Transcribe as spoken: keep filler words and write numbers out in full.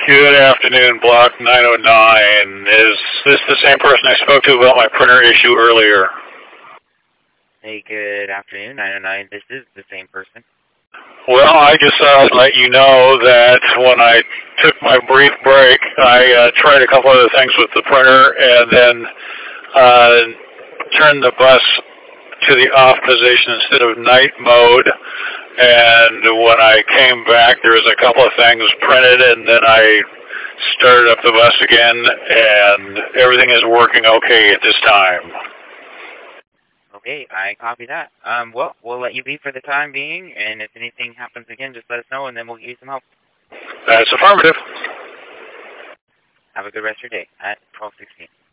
Good afternoon, Block nine oh nine. Is this the same person I spoke to about my printer issue earlier? Hey, good afternoon, nine oh nine. This is the same person. Well, I just thought I'd let you know that when I took my brief break, I uh, tried a couple other things with the printer and then uh, turned the bus to the off position instead of night mode. And when I came back, there was a couple of things printed, and then I started up the bus again, and everything is working okay at this time. Okay, I copy that. Um, well, we'll let you be for the time being, and if anything happens again, just let us know, and then we'll give you some help. That's affirmative. Have a good rest of your day at twelve sixteen.